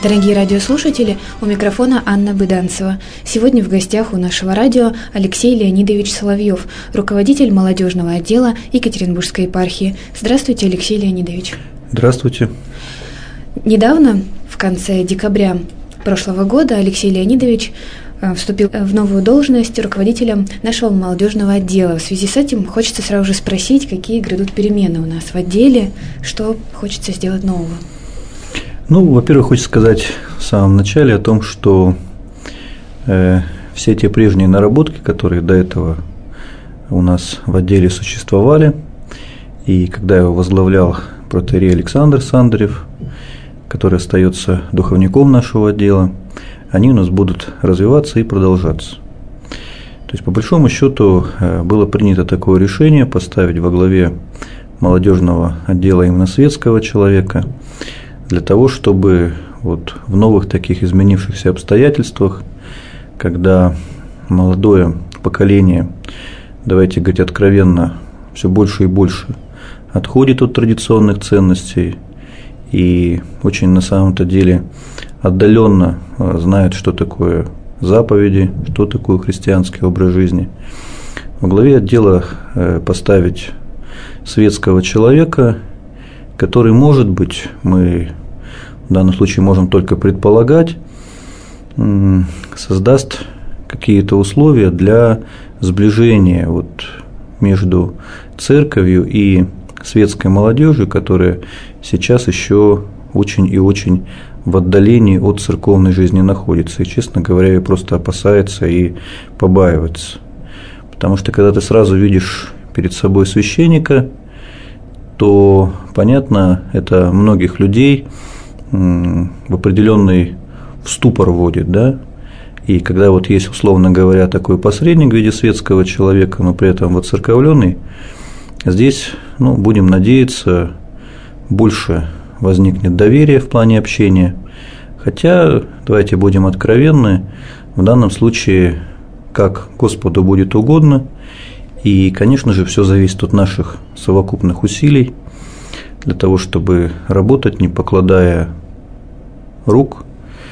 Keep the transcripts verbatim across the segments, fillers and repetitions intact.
Дорогие радиослушатели, у микрофона Анна Быданцева. Сегодня в гостях у нашего радио Алексей Леонидович Соловьев, руководитель молодежного отдела Екатеринбургской епархии. Здравствуйте, Алексей Леонидович. Здравствуйте. Недавно, в конце декабря прошлого года, Алексей Леонидович вступил в новую должность руководителем нашего молодежного отдела. В связи с этим хочется сразу же спросить, какие грядут перемены у нас в отделе, что хочется сделать нового. Ну, во-первых, хочется сказать в самом начале о том, что э, все те прежние наработки, которые до этого у нас в отделе существовали, и когда его возглавлял протоиерей Александр Сандарев, который остается духовником нашего отдела, они у нас будут развиваться и продолжаться. То есть, по большому счету, было принято такое решение поставить во главе молодежного отдела именно светского человека, для того, чтобы вот в новых таких изменившихся обстоятельствах, когда молодое поколение, давайте говорить откровенно, все больше и больше отходит от традиционных ценностей и очень на самом-то деле отдаленно знает, что такое заповеди, что такое христианский образ жизни, во главе отдела поставить светского человека, который, может быть, мы в данном случае можем только предполагать, создаст какие-то условия для сближения вот между церковью и светской молодежью, которая сейчас еще очень и очень в отдалении от церковной жизни находится. И, честно говоря, ее просто опасается и побаивается. Потому что, когда ты сразу видишь перед собой священника, то, понятно, это многих людей в определенный в ступор вводит, да, и когда вот есть, условно говоря, такой посредник в виде светского человека, но при этом воцерковленный, здесь, ну, будем надеяться, больше возникнет доверие в плане общения, хотя, давайте будем откровенны, в данном случае, как Господу будет угодно, и, конечно же, все зависит от наших совокупных усилий для того, чтобы работать, не покладая рук,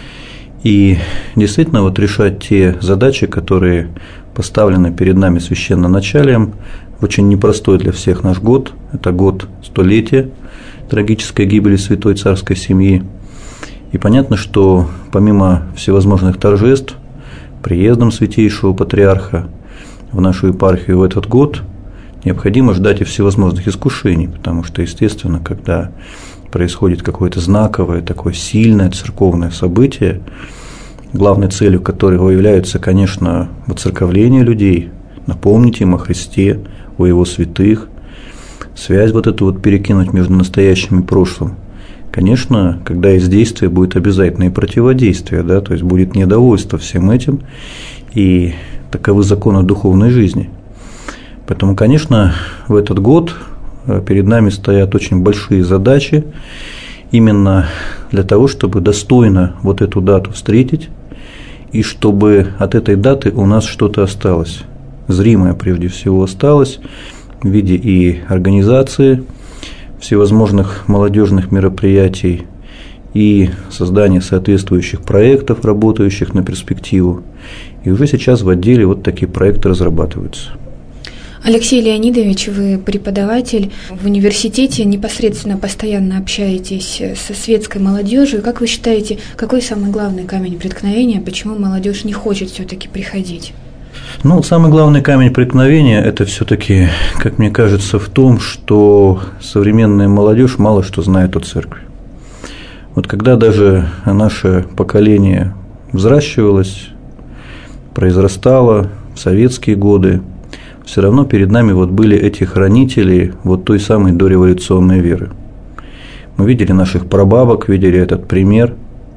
и действительно вот решать те задачи, которые поставлены перед нами священноначалием в очень непростой для всех наш год. Это год столетия трагической гибели святой царской семьи. И понятно, что помимо всевозможных торжеств, приездом святейшего патриарха в нашу епархию в этот год необходимо ждать и всевозможных искушений, потому что, естественно, когда происходит какое-то знаковое, такое сильное церковное событие, главной целью которого является, конечно, воцерковление людей, напомнить им о Христе, о Его святых, связь вот эту вот перекинуть между настоящим и прошлым. Конечно, когда есть действие, будет обязательно и противодействие, да, то есть будет недовольство всем этим, и таковы законы духовной жизни. Поэтому, конечно, в этот год перед нами стоят очень большие задачи именно для того, чтобы достойно вот эту дату встретить, и чтобы от этой даты у нас что-то осталось, зримое прежде всего осталось в виде и организации всевозможных молодежных мероприятий, и создания соответствующих проектов, работающих на перспективу. И уже сейчас в отделе вот такие проекты разрабатываются. Алексей Леонидович, вы преподаватель в университете, непосредственно постоянно общаетесь со светской молодежью. Как вы считаете, какой самый главный камень преткновения, почему молодежь не хочет все-таки приходить? Ну, самый главный камень преткновения – это все-таки, как мне кажется, в том, что современная молодежь мало что знает о церкви. Вот когда даже наше поколение взращивалось, произрастало в советские годы, все равно перед нами вот были эти хранители вот той самой дореволюционной веры. Мы видели наших прабабок, видели этот пример.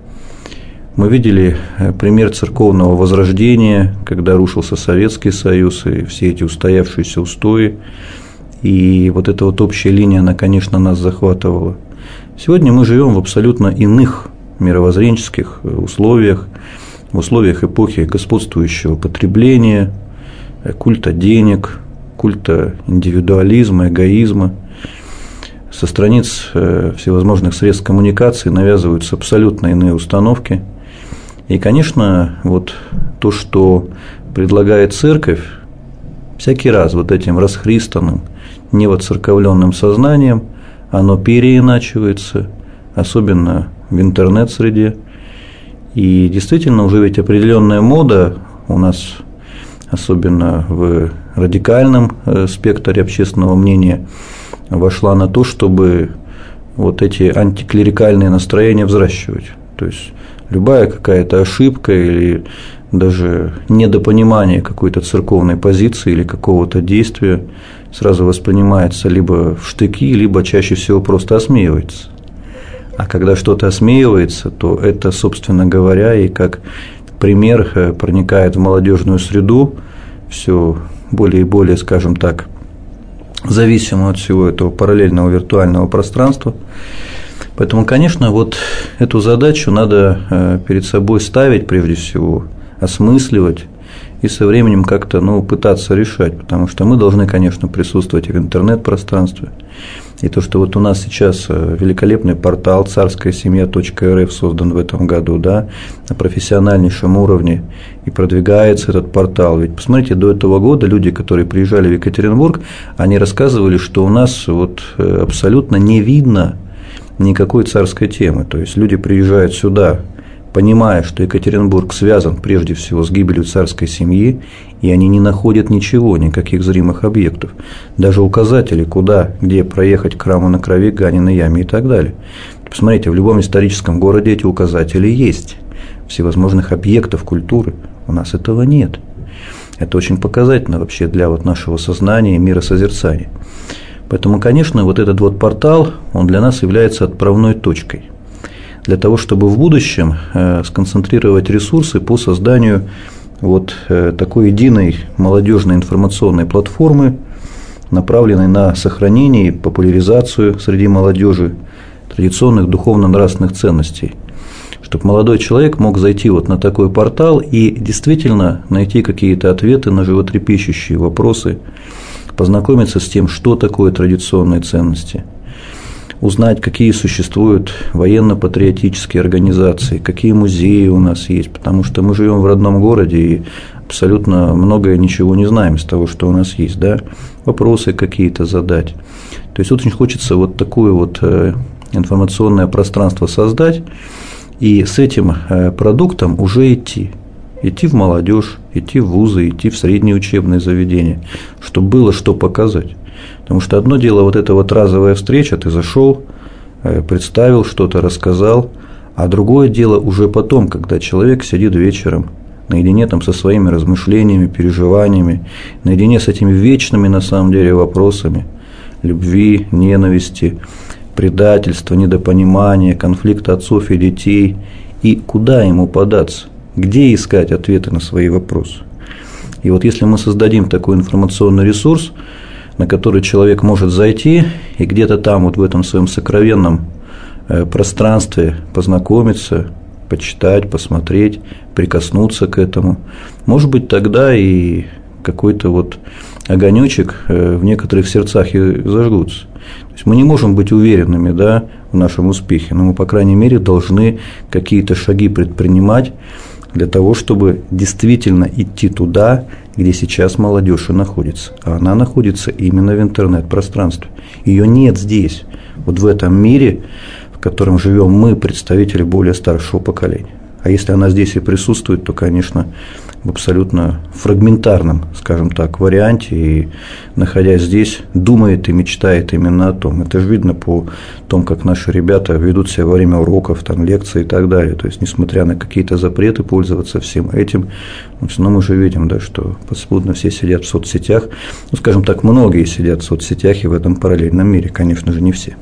Мы видели пример церковного возрождения, когда рушился Советский Союз и все эти устоявшиеся устои. И вот эта вот общая линия, она, конечно, нас захватывала. Сегодня мы живем в абсолютно иных мировоззренческих условиях, в условиях эпохи господствующего потребления, культа денег, культа индивидуализма, эгоизма. со страниц всевозможных средств коммуникации навязываются абсолютно иные установки. И, конечно, вот то, что предлагает церковь, всякий раз вот этим расхристанным, невоцерковленным сознанием, оно переиначивается, особенно в интернет-среде. И действительно, уже ведь определенная мода у нас, особенно в радикальном спектре общественного мнения, вошла на то, чтобы вот эти антиклерикальные настроения взращивать. То есть любая какая-то ошибка или даже недопонимание какой-то церковной позиции или какого-то действия сразу воспринимается либо в штыки, либо чаще всего просто осмеивается. А когда что-то осмеивается, то это, собственно говоря, и как пример проникает в молодежную среду, все более и более, скажем так, зависимо от всего этого параллельного виртуального пространства. Поэтому, конечно, вот эту задачу надо перед собой ставить прежде всего, осмысливать и со временем как-то, ну, пытаться решать, потому что мы должны, конечно, присутствовать и в интернет-пространстве. И то, что вот у нас сейчас великолепный портал царская семья точка эр эф создан в этом году, да, на профессиональнейшем уровне, и продвигается этот портал. Ведь посмотрите, до этого года люди, которые приезжали в Екатеринбург, они рассказывали, что у нас вот абсолютно не видно никакой царской темы. То есть люди приезжают сюда, понимая, что Екатеринбург связан прежде всего с гибелью царской семьи, и они не находят ничего, никаких зримых объектов, даже указателей, куда, где проехать к храму на Крови, Ганиной яме и так далее. Посмотрите, в любом историческом городе эти указатели есть, всевозможных объектов культуры, у нас этого нет. Это очень показательно вообще для вот нашего сознания и миросозерцания. Поэтому, конечно, вот этот вот портал, он для нас является отправной точкой для того, чтобы в будущем сконцентрировать ресурсы по созданию вот такой единой молодежной информационной платформы, направленной на сохранение и популяризацию среди молодежи традиционных духовно-нравственных ценностей, чтобы молодой человек мог зайти вот на такой портал и действительно найти какие-то ответы на животрепещущие вопросы, познакомиться с тем, что такое традиционные ценности, узнать, какие существуют военно-патриотические организации, какие музеи у нас есть, потому что мы живем в родном городе и абсолютно многое ничего не знаем из того, что у нас есть, да, вопросы какие-то задать. То есть очень хочется вот такое вот информационное пространство создать и с этим продуктом уже идти. Идти в молодежь, идти в вузы, идти в средние учебные заведения, чтобы было что показать. Потому что одно дело вот эта вот разовая встреча, ты зашел, представил что-то, рассказал, а другое дело уже потом, когда человек сидит вечером наедине там со своими размышлениями, переживаниями, наедине с этими вечными на самом деле вопросами любви, ненависти, предательства, недопонимания, конфликта отцов и детей, и куда ему податься, где искать ответы на свои вопросы. И вот если мы создадим такой информационный ресурс, на который человек может зайти и где-то там вот в этом своем сокровенном пространстве познакомиться, почитать, посмотреть, прикоснуться к этому, может быть, тогда и какой-то вот огонечек в некоторых сердцах и зажгутся. То есть мы не можем быть уверенными, да, в нашем успехе, но мы, по крайней мере, должны какие-то шаги предпринимать для того, чтобы действительно идти туда, где сейчас молодежь и находится. А она находится именно в интернет-пространстве. Ее нет здесь, вот в этом мире, в котором живем мы, представители более старшего поколения. А если она здесь и присутствует, то, конечно, в абсолютно фрагментарном, скажем так, варианте, и, находясь здесь, думает и мечтает именно о том. Это же видно по тому, как наши ребята ведут себя во время уроков, там, лекций и так далее. То есть, несмотря на какие-то запреты пользоваться всем этим, но мы же видим, да, что подспудно все сидят в соцсетях. Ну, скажем так, многие сидят в соцсетях и в этом параллельном мире, конечно же, не все.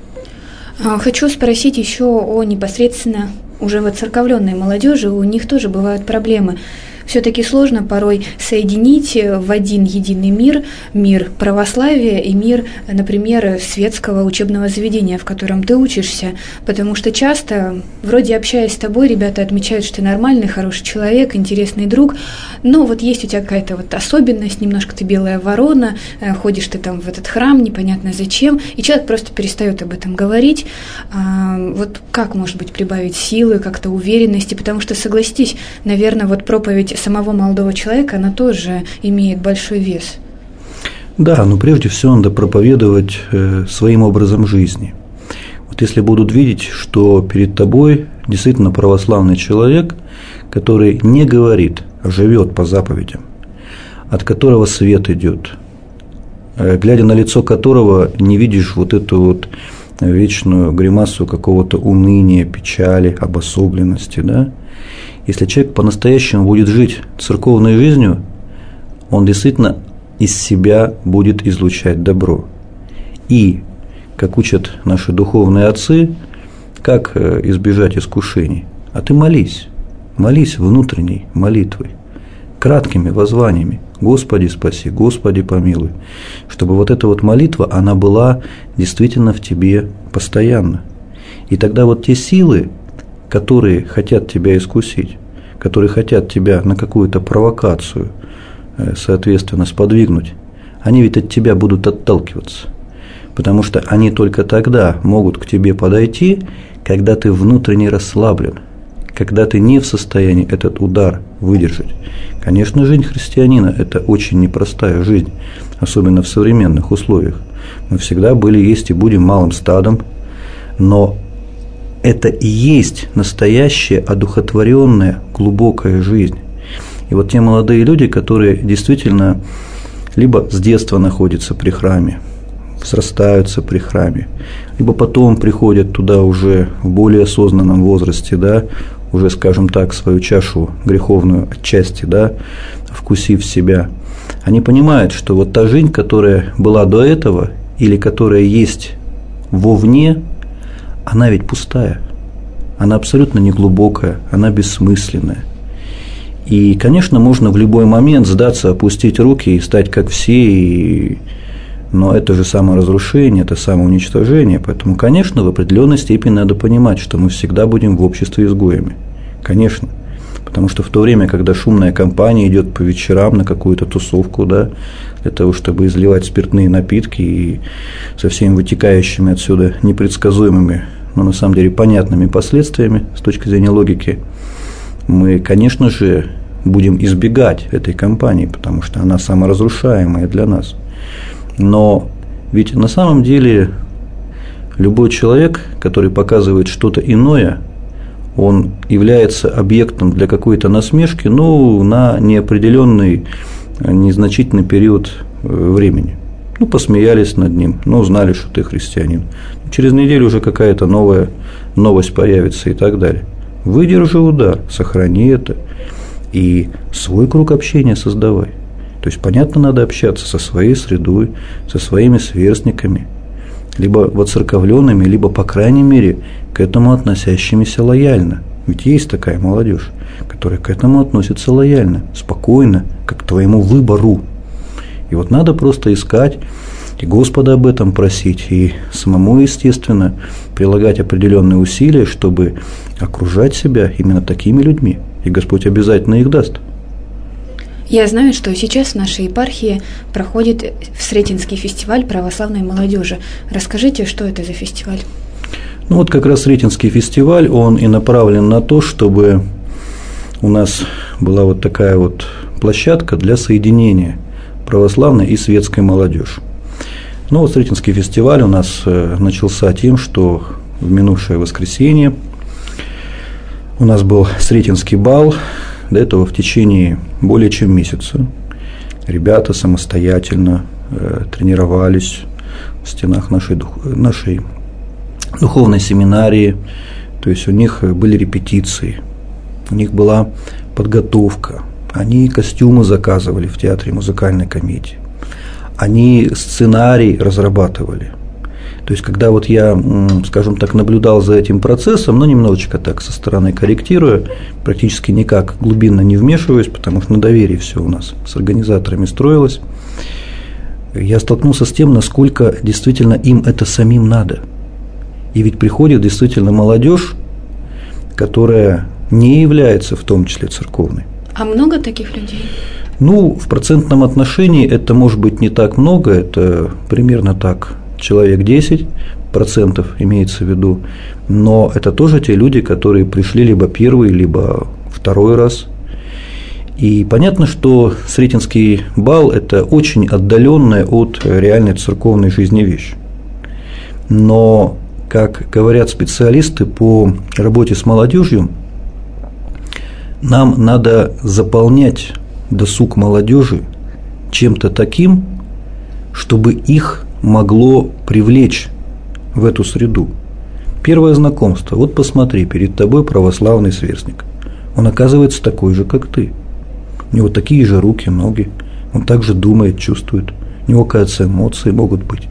Хочу спросить еще о непосредственно уже воцерковленной молодежи. У них тоже бывают проблемы. все-таки сложно порой соединить в один единый мир, мир православия и мир, например, светского учебного заведения, в котором ты учишься, потому что часто, вроде общаясь с тобой, ребята отмечают, что ты нормальный, хороший человек, интересный друг, но вот есть у тебя какая-то вот особенность, немножко ты белая ворона, ходишь ты там в этот храм, непонятно зачем, и человек просто перестает об этом говорить. Вот как, может быть, прибавить силы, как-то уверенности, потому что, согласитесь, наверное, вот проповедь самого молодого человека, она тоже имеет большой вес. Да, но прежде всего надо проповедовать своим образом жизни. Вот если будут видеть, что перед тобой действительно православный человек, который не говорит, а живет по заповедям, от которого свет идет, глядя на лицо которого не видишь вот эту вот вечную гримасу какого-то уныния, печали, обособленности, да? Если человек по-настоящему будет жить церковной жизнью, он действительно из себя будет излучать добро. И, как учат наши духовные отцы, как избежать искушений? А ты молись, молись внутренней молитвой, краткими воззваниями: «Господи, спаси, Господи, помилуй», чтобы вот эта вот молитва, она была действительно в тебе постоянно. И тогда вот те силы, которые хотят тебя искусить, которые хотят тебя на какую-то провокацию, соответственно, сподвигнуть, они ведь от тебя будут отталкиваться, потому что они только тогда могут к тебе подойти, когда ты внутренне расслаблен, когда ты не в состоянии этот удар выдержать. Конечно, жизнь христианина – это очень непростая жизнь, особенно в современных условиях. Мы всегда были, есть и будем малым стадом, но это и есть настоящая, одухотворенная, глубокая жизнь. И вот те молодые люди, которые действительно либо с детства находятся при храме, взрастаются при храме, либо потом приходят туда уже в более осознанном возрасте, да, уже, скажем так, свою чашу греховную отчасти, да, вкусив себя, они понимают, что вот та жизнь, которая была до этого или которая есть вовне, она ведь пустая, она абсолютно неглубокая, она бессмысленная. И, конечно, можно в любой момент сдаться, опустить руки и стать как все, и... но это же саморазрушение, это самоуничтожение. Поэтому, конечно, в определенной степени надо понимать, что мы всегда будем в обществе изгоями. Конечно. Потому что в то время, когда шумная компания идет по вечерам на какую-то тусовку, да, для того, чтобы изливать спиртные напитки и со всеми вытекающими отсюда непредсказуемыми, но на самом деле понятными последствиями с точки зрения логики, мы, конечно же, будем избегать этой компании, потому что она саморазрушаемая для нас. Но ведь на самом деле любой человек, который показывает что-то иное, он является объектом для какой-то насмешки, ну, на неопределенный, незначительный период времени. Ну, посмеялись над ним, ну, узнали, что ты христианин. Через неделю уже какая-то новая новость появится и так далее. Выдержи удар, сохрани это и свой круг общения создавай. То есть, понятно, надо общаться со своей средой, со своими сверстниками, либо воцерковленными, либо, по крайней мере, к этому относящимися лояльно. Ведь есть такая молодежь, которая к этому относится лояльно, спокойно, как к твоему выбору. И вот надо просто искать и Господа об этом просить, и самому, естественно, прилагать определенные усилия, чтобы окружать себя именно такими людьми. И Господь обязательно их даст. Я знаю, что сейчас в нашей епархии проходит Сретенский фестиваль православной молодежи. Расскажите, что это за фестиваль? Ну вот как раз Сретенский фестиваль, он и направлен на то, чтобы у нас была вот такая вот площадка для соединения православной и светской молодежи. Ну вот Сретенский фестиваль у нас начался тем, что в минувшее воскресенье у нас был Сретенский бал. До этого в течение более чем месяца ребята самостоятельно э, тренировались в стенах нашей, дух, нашей духовной семинарии, то есть у них были репетиции, у них была подготовка, они костюмы заказывали в театре музыкальной комедии, они сценарий разрабатывали. То есть, когда вот я, скажем так, наблюдал за этим процессом, ну, немножечко так со стороны корректируя, практически никак глубинно не вмешиваюсь, потому что на доверии все у нас с организаторами строилось, я столкнулся с тем, насколько действительно им это самим надо. И ведь приходит действительно молодежь, которая не является в том числе церковной. А много таких людей? Ну, в процентном отношении это может быть не так много, это примерно так, человек десять процентов имеется в виду, но это тоже те люди, которые пришли либо первый, либо второй раз. И понятно, что Сретенский бал – это очень отдаленная от реальной церковной жизни вещь. Но, как говорят специалисты по работе с молодежью, нам надо заполнять досуг молодежи чем-то таким, чтобы их могло привлечь в эту среду. Первое знакомство. Вот посмотри, перед тобой православный сверстник. Он оказывается такой же, как ты. У него такие же руки, ноги. Он также думает, чувствует. У него, кажется, эмоции могут быть.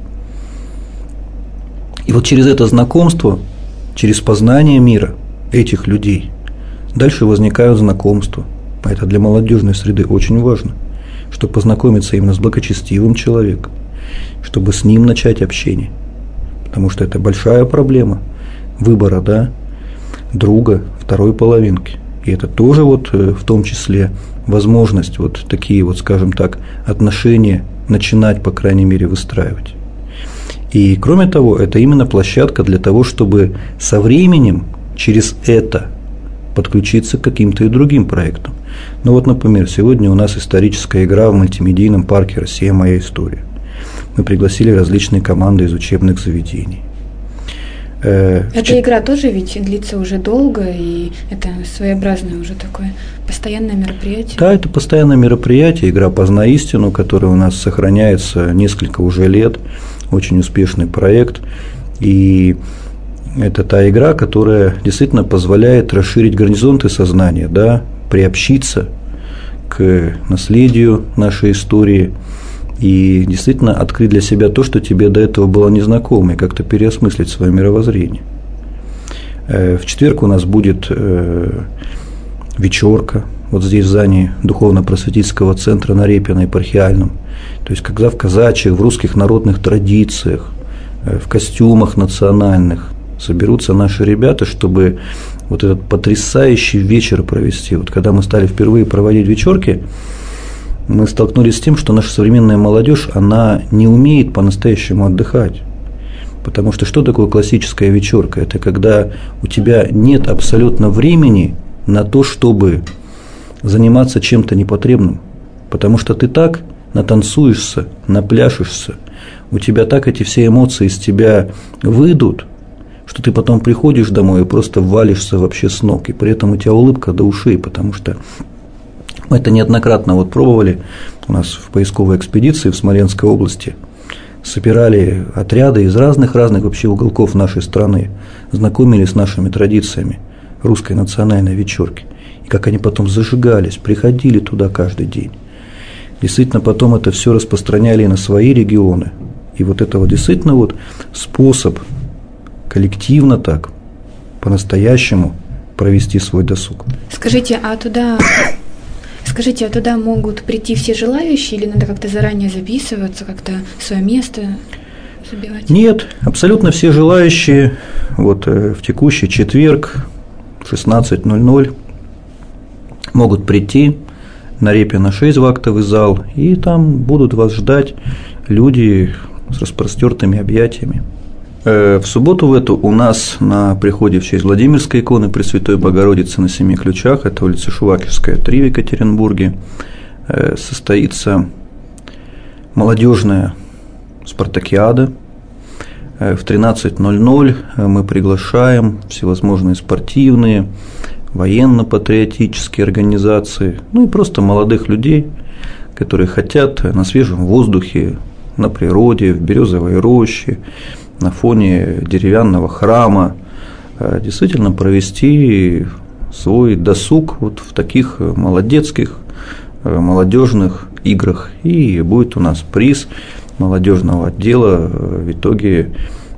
И вот через это знакомство, через познание мира этих людей, дальше возникают знакомства. А это для молодежной среды очень важно, чтобы познакомиться именно с благочестивым человеком, чтобы с ним начать общение. Потому что это большая проблема выбора, да, друга, второй половинки. И это тоже вот в том числе возможность вот такие вот, скажем так, отношения начинать, по крайней мере, выстраивать. И кроме того, это именно площадка для того, чтобы со временем через это подключиться к каким-то и другим проектам. Ну вот, например, сегодня у нас историческая игра в мультимедийном парке «Россия. Моя история». Мы пригласили различные команды из учебных заведений. Эта Ч... игра тоже ведь длится уже долго, и это своеобразное уже такое постоянное мероприятие. Да, это постоянное мероприятие, игра «Познай истину», которая у нас сохраняется несколько уже лет, очень успешный проект, и это та игра, которая действительно позволяет расширить горизонты сознания, да, приобщиться к наследию нашей истории и действительно открыть для себя то, что тебе до этого было незнакомо, и как-то переосмыслить свое мировоззрение. В четверг у нас будет вечерка, вот здесь в здании духовно-просветительского центра на Репино епархиальном, то есть когда в казачьих, в русских народных традициях, в костюмах национальных соберутся наши ребята, чтобы вот этот потрясающий вечер провести. Вот когда мы стали впервые проводить вечерки, мы столкнулись с тем, что наша современная молодежь, она не умеет по-настоящему отдыхать. Потому что что такое классическая вечерка? Это когда у тебя нет абсолютно времени на то, чтобы заниматься чем-то непотребным. Потому что ты так натанцуешься, напляшешься, у тебя так эти все эмоции из тебя выйдут, что ты потом приходишь домой и просто валишься вообще с ног, и при этом у тебя улыбка до ушей, потому что мы это неоднократно вот пробовали у нас в поисковой экспедиции в Смоленской области, собирали отряды из разных-разных вообще уголков нашей страны, знакомились с нашими традициями русской национальной вечерки, и как они потом зажигались, приходили туда каждый день. Действительно, потом это все распространяли на свои регионы, и вот это вот действительно вот способ коллективно так, по-настоящему провести свой досуг. Скажите, а туда, скажите, а туда могут прийти все желающие, или надо как-то заранее записываться, как-то свое место забивать? Нет, абсолютно все желающие вот в текущий четверг в шестнадцать ноль ноль могут прийти на Репино шесть в актовый зал, и там будут вас ждать люди с распростертыми объятиями. В субботу в эту у нас на приходе в честь Владимирской иконы Пресвятой Богородицы на Семи Ключах, это улица Шуваківская, три в Екатеринбурге, состоится молодежная спартакиада. В тринадцать ноль ноль мы приглашаем всевозможные спортивные, военно-патриотические организации, ну и просто молодых людей, которые хотят на свежем воздухе, на природе, в березовой роще, на фоне деревянного храма действительно провести свой досуг вот в таких молодецких, молодежных играх. И будет у нас приз молодежного отдела в итоге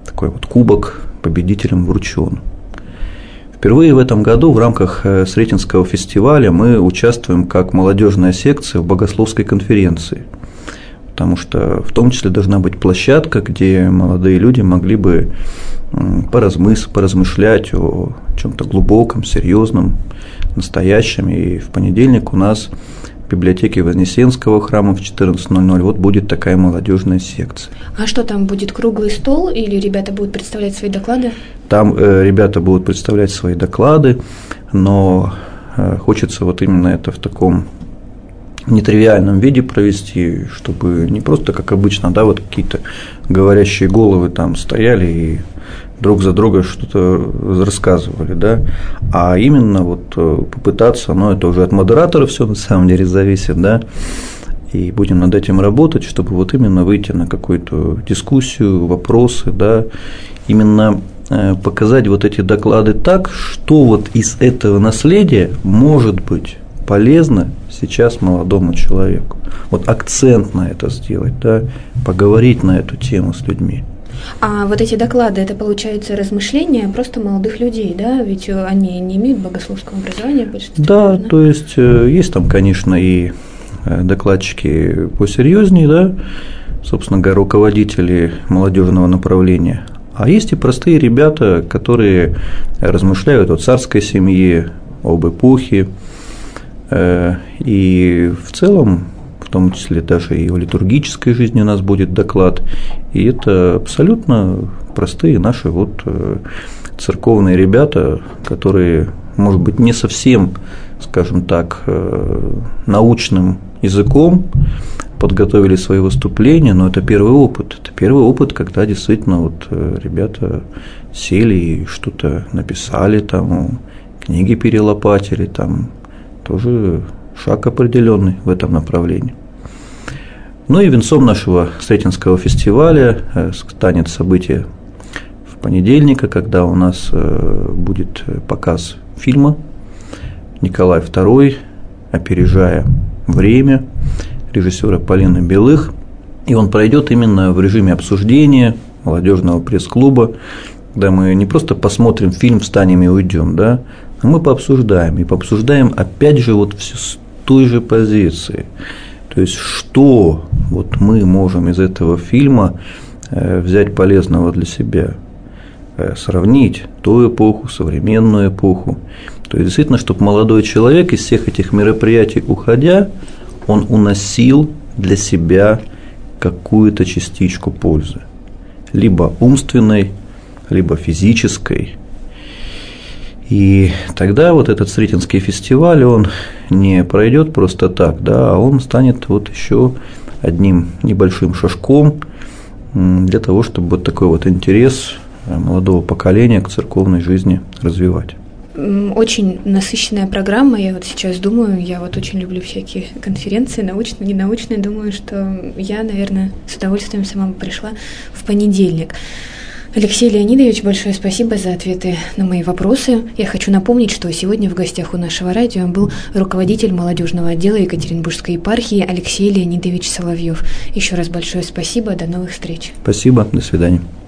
такой вот кубок победителям вручен. Впервые в этом году в рамках Сретенского фестиваля мы участвуем как молодежная секция в богословской конференции, потому что в том числе должна быть площадка, где молодые люди могли бы поразмыс, поразмышлять о чем-то глубоком, серьезном, настоящем. И в понедельник у нас в библиотеке Вознесенского храма в четырнадцать ноль ноль вот будет такая молодежная секция. А что там будет, круглый стол или ребята будут представлять свои доклады? Там э, ребята будут представлять свои доклады, но э, хочется вот именно это в таком нетривиальном виде провести, чтобы не просто, как обычно, да, вот какие-то говорящие головы там стояли и друг за друга что-то рассказывали, да, а именно вот попытаться, ну, это уже от модератора все на самом деле зависит, да, и будем над этим работать, чтобы вот именно выйти на какую-то дискуссию, вопросы, да, именно показать вот эти доклады так, что вот из этого наследия может быть полезно сейчас молодому человеку. Вот акцент на это сделать, да, поговорить на эту тему с людьми. А вот эти доклады, это, получается, размышления просто молодых людей, да? Ведь они не имеют богословского образования в большинстве. Да, наверное. То есть есть там, конечно, и докладчики посерьезнее, да, собственно говоря, руководители молодежного направления. А есть и простые ребята, которые размышляют о царской семье, об эпохе, и в целом, в том числе даже и о литургической жизни у нас будет доклад, и это абсолютно простые наши вот церковные ребята, которые, может быть, не совсем, скажем так, научным языком подготовили свои выступления, но это первый опыт. Это первый опыт, когда действительно вот ребята сели и что-то написали, там, книги перелопатили, там, тоже шаг определенный в этом направлении. Ну и венцом нашего Сретенского фестиваля станет событие в понедельник, когда у нас будет показ фильма «Николай второй. Опережая время» режиссера Полины Белых, и он пройдет именно в режиме обсуждения молодежного пресс-клуба, когда мы не просто посмотрим фильм, встанем и уйдем, да, а мы пообсуждаем, и пообсуждаем опять же вот все с той же позиции, то есть что вот мы можем из этого фильма взять полезного для себя, сравнить ту эпоху, современную эпоху, то есть действительно, чтобы молодой человек из всех этих мероприятий уходя, он уносил для себя какую-то частичку пользы, либо умственной, либо физической. И тогда вот этот Сретенский фестиваль, он не пройдет просто так, да, а он станет вот еще одним небольшим шажком для того, чтобы вот такой вот интерес молодого поколения к церковной жизни развивать. Очень насыщенная программа, я вот сейчас думаю, я вот очень люблю всякие конференции, научные, ненаучные, думаю, что я, наверное, с удовольствием сама бы пришла в понедельник. Алексей Леонидович, большое спасибо за ответы на мои вопросы. Я хочу напомнить, что сегодня в гостях у нашего радио был руководитель молодежного отдела Екатеринбургской епархии Алексей Леонидович Соловьев. Еще раз большое спасибо, до новых встреч. Спасибо, до свидания.